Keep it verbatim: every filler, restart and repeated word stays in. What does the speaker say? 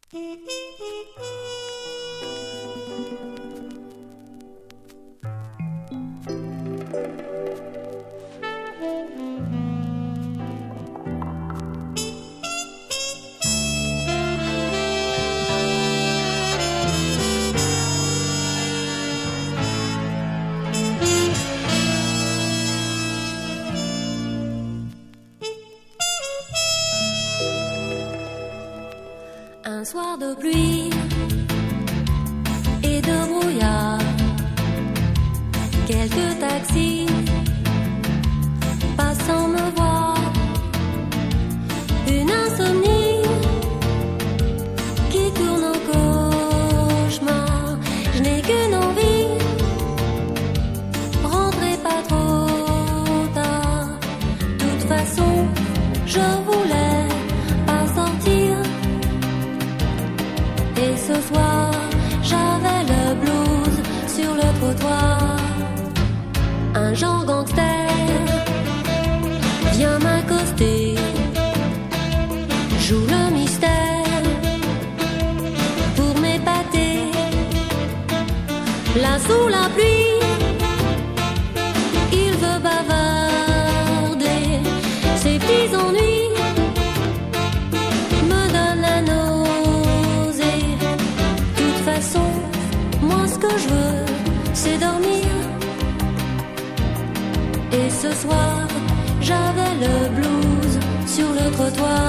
Un soir de pluie et de brouillard, quelques taxis passant me voir, une insomnie qui tourne au cauchemar. Je n'ai qu'une envie, rentrer pas trop tard. De toute façon, je voulais pas sortir. Et ce soir, j'avais le blues sur le trottoir. Un genre gangster vient m'accoster, joue le mystère pour m'épater. Là sous la pluie, il veut bavarder. Ses petits ennuis me donnent la nausée. De toute façon, moi ce que je veux, c'est dormir. Et ce soir, j'avais le blues sur le trottoir.